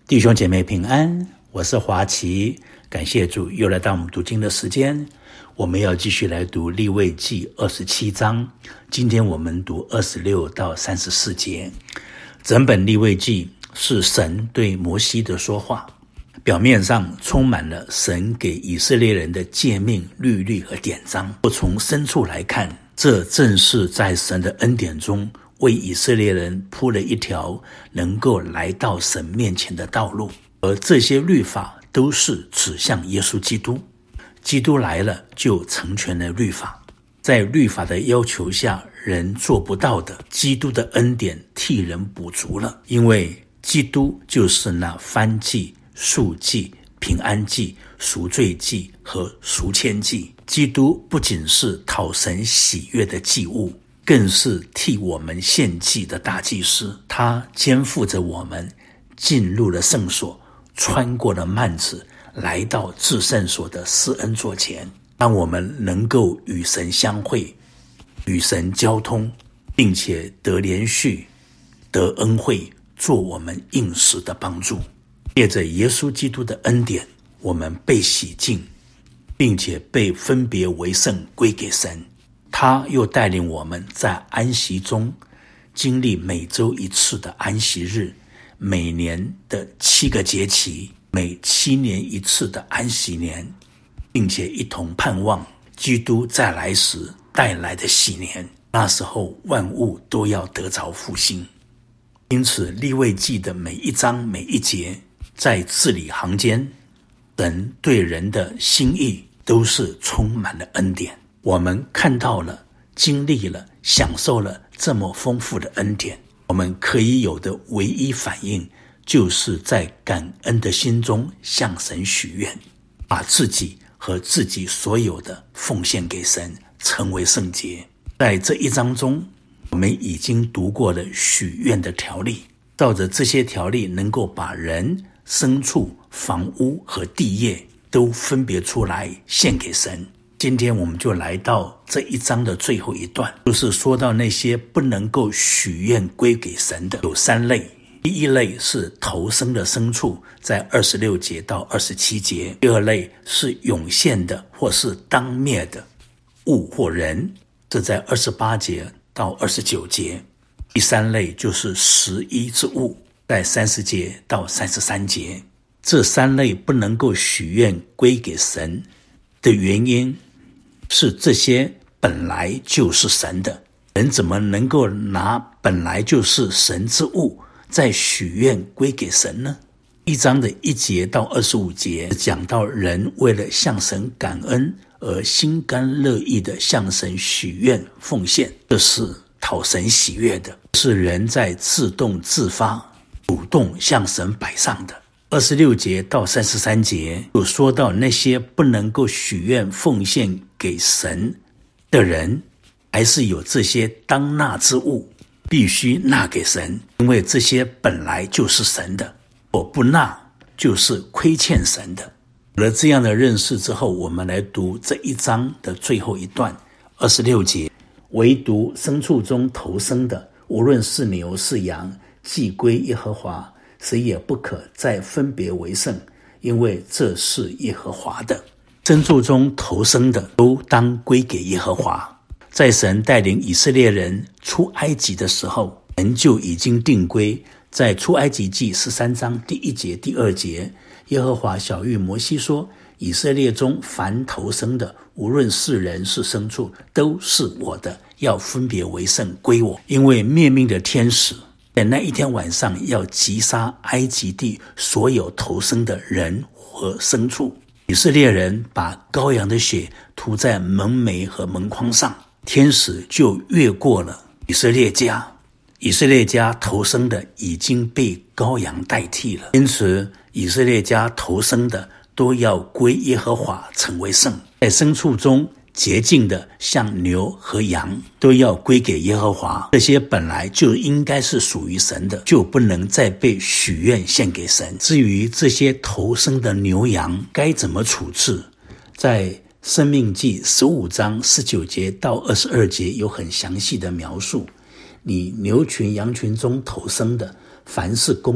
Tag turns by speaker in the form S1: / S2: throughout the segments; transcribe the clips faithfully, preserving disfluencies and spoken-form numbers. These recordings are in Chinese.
S1: 弟兄姐妹平安，我是华奇，感谢主又来到我们读经的时间。我们要继续来读利未记二十七章，今天我们读二十六到三十四节。整本利未记是神对摩西的说话，表面上充满了神给以色列人的诫命、律例和典章。从深处来看，这正是在神的恩典中为以色列人铺了一条能够来到神面前的道路，而这些律法都是指向耶稣基督。基督来了，就成全了律法。在律法的要求下，人做不到的，基督的恩典替人补足了。因为基督就是那燔祭、赎祭、平安祭、赎罪祭和赎愆祭。基督不仅是讨神喜悦的祭物，更是替我们献祭的大祭司。他肩负着我们进入了圣所，穿过了幔子，来到至圣所的施恩座前，让我们能够与神相会，与神交通，并且得连续得恩惠，做我们应时的帮助。借着耶稣基督的恩典，我们被洗净，并且被分别为圣归给神。他又带领我们在安息中经历每周一次的安息日，每年的七个节期，每七年一次的安息年，并且一同盼望基督再来时带来的喜年。那时候万物都要得着复兴。因此利未记的每一章每一节，在字里行间，神对人的心意都是充满了恩典。我们看到了，经历了，享受了这么丰富的恩典，我们可以有的唯一反应，就是在感恩的心中向神许愿，把自己和自己所有的奉献给神，成为圣洁。在这一章中，我们已经读过了许愿的条例，照着这些条例，能够把人、牲畜、房屋和地业都分别出来献给神。今天我们就来到这一章的最后一段，就是说到那些不能够许愿归给神的有三类。第一类是头生的牲畜，在二十六节到二十七节。第二类是涌现的或是当灭的物或人，这在二十八节到二十九节。第三类就是十一之物，在三十节到三十三节。这三类不能够许愿归给神的原因，是这些本来就是神的，人怎么能够拿本来就是神之物再许愿归给神呢？一章的一节到二十五节讲到人为了向神感恩而心甘乐意的向神许愿奉献，这是讨神喜悦的，是人在自动自发主动向神摆上的。二十六节到三十三节有说到那些不能够许愿奉献给神的人，还是有这些当纳之物必须纳给神，因为这些本来就是神的，我不纳就是亏欠神的。有了这样的认识之后，我们来读这一章的最后一段二十六节。唯独牲畜中头生的，无论是牛是羊，既归耶和华，谁也不可再分别为圣，因为这是耶和华的。牲畜中头生的都当归给耶和华。在神带领以色列人出埃及的时候，神就已经定规，在出埃及记十三章第一节第二节，耶和华晓谕摩西说，以色列中凡头生的，无论是人是牲畜，都是我的，要分别为圣归我。因为灭命的天使在那一天晚上要击杀埃及地所有头生的人和牲畜，以色列人把羔羊的血涂在门楣和门框上，天使就越过了以色列家，以色列家头生的已经被羔羊代替了，因此以色列家头生的都要归耶和华成为圣。在牲畜中洁净的像牛和羊都要归给耶和华，这些本来就应该是属于神的，就不能再被许愿献给神。至于这些头生的牛羊该怎么处置，在申命记十五章十九节到二十二节有很详细的描述。你牛群羊群中头生的，凡是公的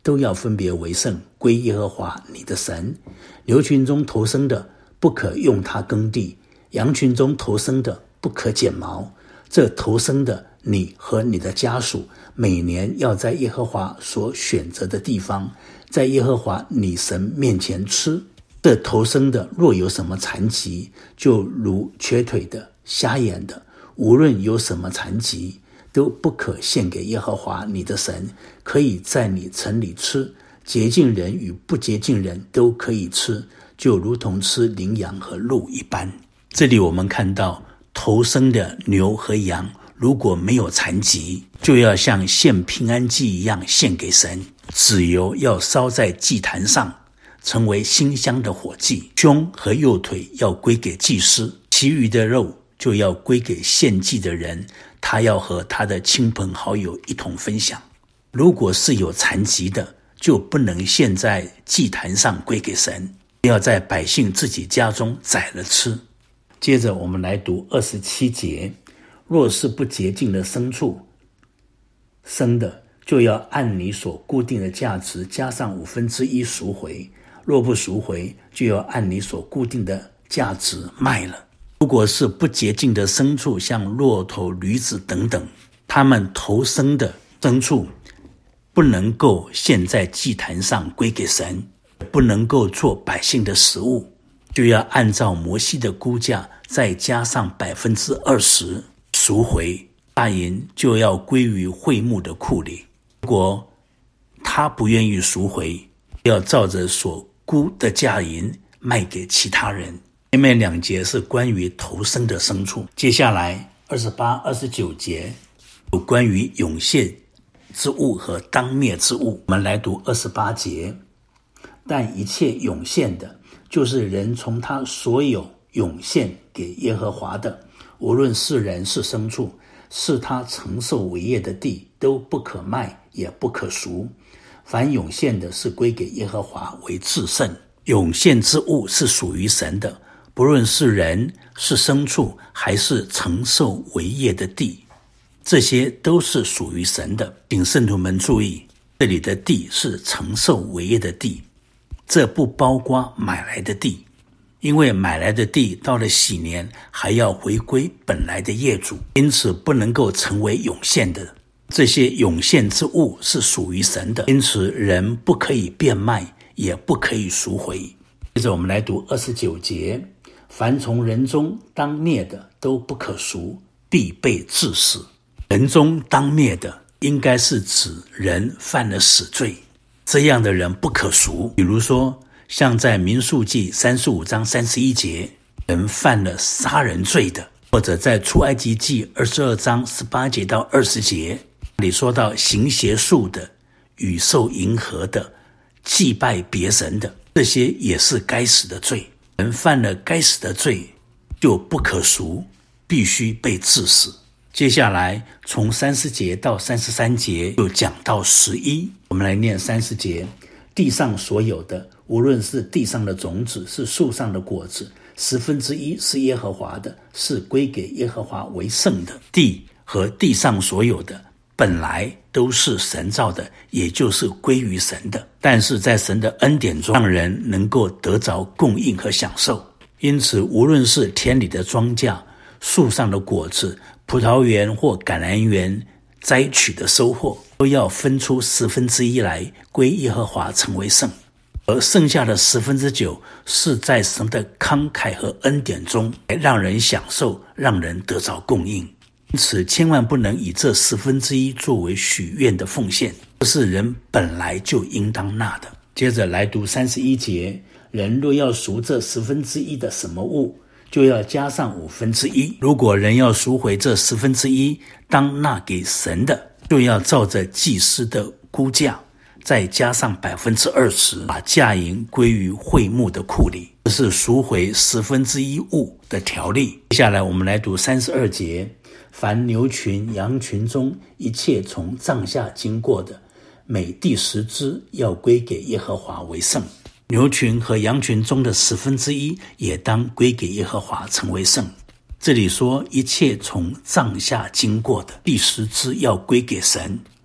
S1: 都要分别为圣，归耶和华你的神。牛群中头生的不可用它耕地，羊群中头生的不可剪毛。这头生的，你和你的家属每年要在耶和华所选择的地方，在耶和华你神面前吃。这头生的若有什么残疾，就如瘸腿的、瞎眼的，无论有什么残疾，都不可献给耶和华你的神，可以在你城里吃。洁净人与不洁净人都可以吃，就如同吃羚羊和鹿一般。这里我们看到头生的牛和羊如果没有残疾，就要像献平安祭一样献给神。脂油要烧在祭坛上，成为馨香的火祭。胸和右腿要归给祭司，其余的肉就要归给献祭的人，他要和他的亲朋好友一同分享。如果是有残疾的，就不能献在祭坛上归给神，要在百姓自己家中宰了吃。接着我们来读二十七节，若是不洁净的牲畜生的，就要按你所固定的价值加上五分之一赎回，若不赎回，就要按你所固定的价值卖了。如果是不洁净的牲畜，像骆驼、驴子等等，他们头生的牲畜不能够献在祭坛上归给神，不能够做百姓的食物，就要按照摩西的估价再加上百分之二十赎回，大银就要归于会幕的库里。如果他不愿意赎回，要照着所估的价银卖给其他人。前面两节是关于头生的牲畜，接下来二十八、二十九节有关于涌现之物和当灭之物。我们来读二十八节，但一切涌现的，就是人从他所有涌现给耶和华的，无论是人是牲畜，是他承受为业的地，都不可卖，也不可赎。凡涌现的，是归给耶和华为至圣。涌现之物是属于神的，不论是人是牲畜，还是承受为业的地，这些都是属于神的。请圣徒们注意，这里的地是承受为业的地，这不包括买来的地，因为买来的地到了禧年还要回归本来的业主，因此不能够成为涌现的。这些涌现之物是属于神的，因此人不可以变卖，也不可以赎回。接着我们来读二十九节，凡从人中当灭的，都不可赎，必被治死。人中当灭的应该是指人犯了死罪，这样的人不可赎。比如说像在民数记三十五章三十一节，人犯了杀人罪的，或者在出埃及记二十二章十八节到二十节里说到行邪术的、与兽迎合的、祭拜别神的，这些也是该死的罪。人犯了该死的罪就不可赎，必须被治死。接下来从三十节到三十三节又讲到十一，我们来念三十节，地上所有的，无论是地上的种子，是树上的果子，十分之一是耶和华的，是归给耶和华为圣的。地和地上所有的本来都是神造的，也就是归于神的，但是在神的恩典中，让人能够得着供应和享受。因此无论是田里的庄稼、树上的果子、葡萄园或橄榄园摘取的收获，都要分出十分之一来归耶和华成为圣，而剩下的十分之九是在神的慷慨和恩典中让人享受，让人得着供应。因此千万不能以这十分之一作为许愿的奉献，这是人本来就应当纳的。接着来读三十一节，人若要赎这十分之一的什么物，就要加上五分之一。如果人要赎回这十分之一当纳给神的，就要照着祭司的估价再加上百分之二十，把价银归于会幕的库里。这是赎回十分之一物的条例。接下来我们来读三十二节，凡牛群、羊群中一切从帐下经过的，每第十只要归给耶和华为圣。牛群和羊群中的十分之一也当归给耶和华成为圣。这里说一切从帐下经过的第十只要归给神，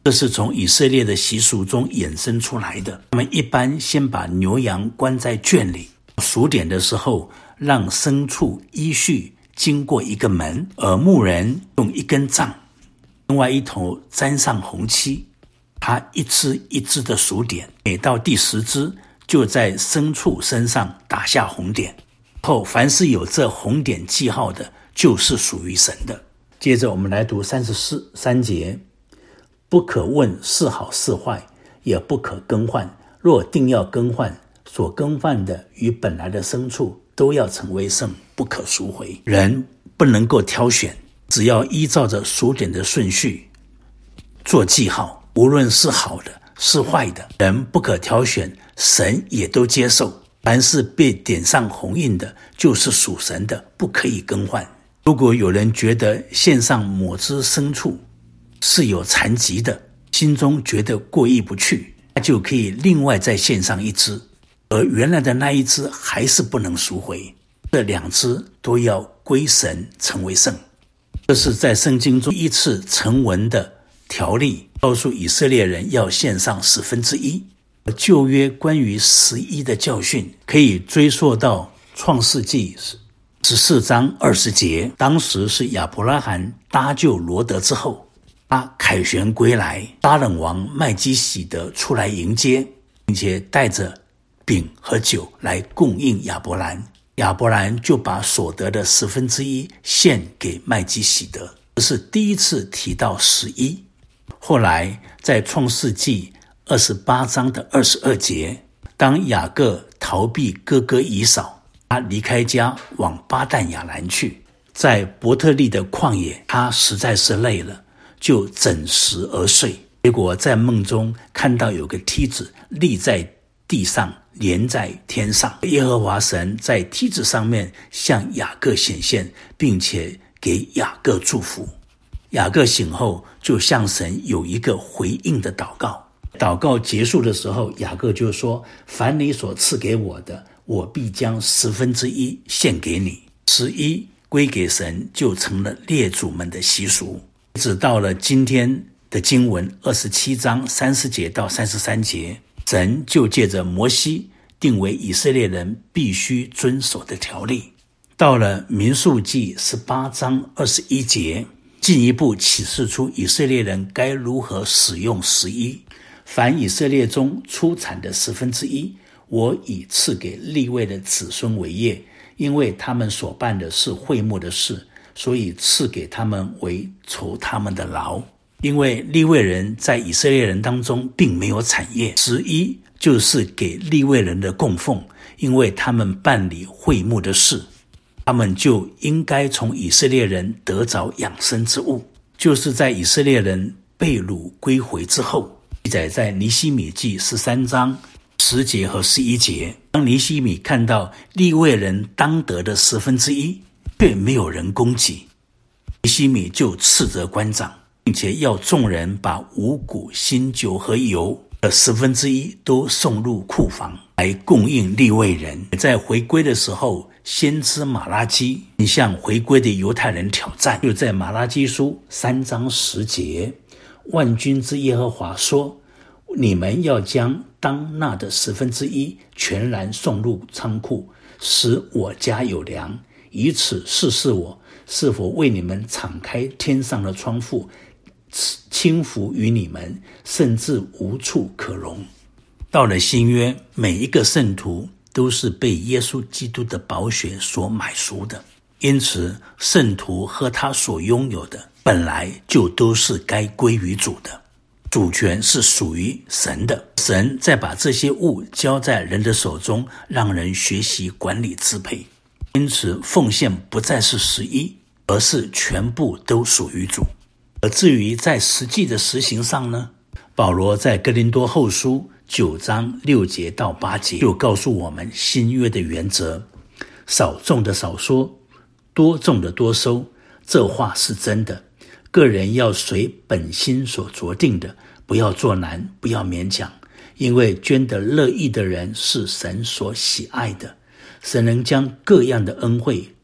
S1: 这是从以色列的习俗中衍生出来的。他们一般先把牛羊关在圈里，数点的时候让牲畜依序经过一个门，而牧人用一根杖，另外一头沾上红漆，他一只一只的数点，每到第十只就在牲畜身上打下红点，后凡是有这红点记号的，就是属于神的。接着我们来读三十四三节，不可问是好是坏，也不可更换，若定要更换，所更换的与本来的牲畜都要成为圣，不可赎回。人不能够挑选，只要依照着数点的顺序做记号，无论是好的是坏的，人不可挑选，神也都接受。凡是被点上红印的，就是属神的，不可以更换。如果有人觉得献上某只牲畜是有残疾的，心中觉得过意不去，他就可以另外再献上一只，而原来的那一只还是不能赎回，这两只都要归神成为圣。这是在圣经中一次成文的条例，告诉以色列人要献上十分之一。旧约关于十一的教训可以追溯到创世纪十四章二十节，当时是亚伯拉罕搭救罗得之后，他凯旋归来，沙冷王麦基洗德出来迎接，并且带着饼和酒来供应亚伯兰，亚伯兰就把所得的十分之一献给麦基洗德。这是第一次提到十一。后来在创世纪二十八章的二十二节，当雅各逃避哥哥以扫，他离开家往巴旦亚兰去，在伯特利的旷野，他实在是累了，就枕石而睡。结果在梦中看到有个梯子立在地上，连在天上，耶和华神在梯子上面向雅各显现，并且给雅各祝福。雅各醒后就向神有一个回应的祷告。祷告结束的时候，雅各就说，凡你所赐给我的，我必将十分之一献给你。十一归给神，就成了列祖们的习俗。直到了今天的经文二十七章三十节到三十三节，神就借着摩西定为以色列人必须遵守的条例。到了民数记十八章二十一节，进一步启示出以色列人该如何使用十一。凡以色列中出产的十分之一，我已赐给利未的子孙为业，因为他们所办的是会幕的事，所以赐给他们为酬他们的劳。因为利未人在以色列人当中并没有产业，十一就是给利未人的供奉，因为他们办理会幕的事，他们就应该从以色列人得着养生之物。就是在以色列人被掳归回之后，记载在尼希米记十三章十节和十一节，当尼希米看到利未人当得的十分之一，却没有人供给，尼希米就斥责官长，并且要众人把五谷、新酒和油的十分之一都送入库房来供应利未人。在回归的时候，先知马拉基向回归的犹太人挑战，就在马拉基书三章十节，万军之耶和华说，你们要将当纳的十分之一全然送入仓库，使我家有粮，以此试试我是否为你们敞开天上的窗户，倾福于你们，甚至无处可容。到了新约，每一个圣徒都是被耶稣基督的宝血所买赎的，因此圣徒和他所拥有的本来就都是该归于主的，主权是属于神的，神再把这些物交在人的手中，让人学习管理支配。因此奉献不再是十一，而是全部都属于主。而至于在实际的实行上呢，保罗在哥林多后书九章六节到八节就告诉我们新约的原则，少种的少收，多种的多收，这话是真的。个人要随本心所酌定的，不要做难，不要勉强，因为捐得乐意的人是神所喜爱的。神能将各样的恩惠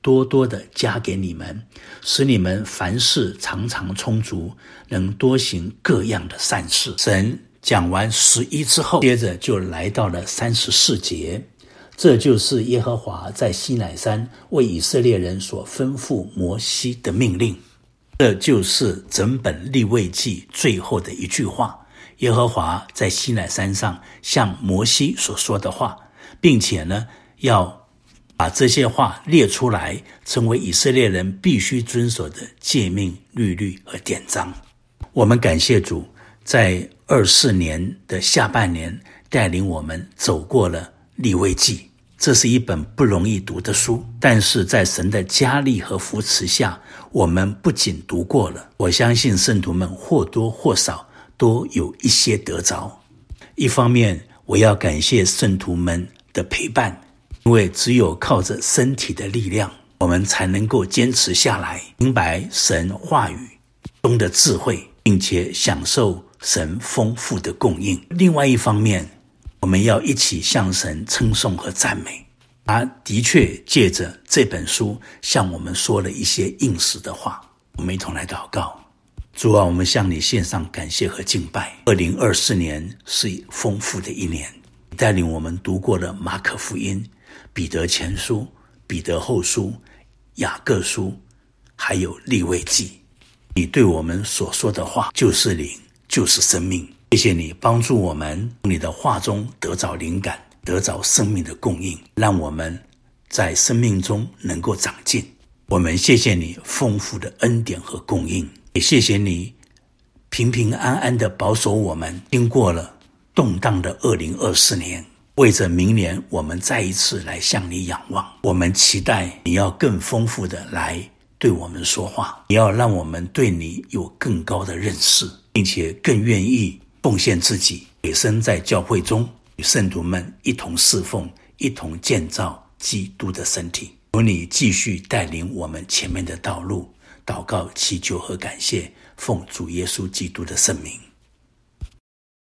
S1: 多多的加给你们，使你们凡事常常充足，能多行各样的善事。神讲完十一之后，接着就来到了三十四节，这就是耶和华在西乃山为以色列人所吩咐摩西的命令。这就是整本利未记最后的一句话，耶和华在西乃山上向摩西所说的话，并且呢，要把这些话列出来，成为以色列人必须遵守的诫命、律律和典章。我们感谢主，在二四年的下半年带领我们走过了利未记。这是一本不容易读的书，但是在神的加力和扶持下，我们不仅读过了，我相信圣徒们或多或少都有一些得着。一方面，我要感谢圣徒们的陪伴，因为只有靠着身体的力量，我们才能够坚持下来，明白神话语中的智慧，并且享受神丰富的供应。另外一方面，我们要一起向神称颂和赞美，他的确借着这本书向我们说了一些应许的话。我们一同来祷告。主啊，我们向你献上感谢和敬拜。二零二四年是丰富的一年，带领我们读过了马可福音、彼得前书、彼得后书、雅各书，还有利未记。你对我们所说的话就是灵，就是生命。谢谢你帮助我们从你的话中得着灵感，得着生命的供应，让我们在生命中能够长进。我们谢谢你丰富的恩典和供应，也谢谢你平平安安的保守我们经过了动荡的二零二四年。为着明年我们再一次来向你仰望，我们期待你要更丰富的来对我们说话，你要让我们对你有更高的认识，并且更愿意奉献自己，委身在教会中，与圣徒们一同侍奉，一同建造基督的身体。求你继续带领我们前面的道路。祷告、祈求和感谢，奉主耶稣基督的圣名。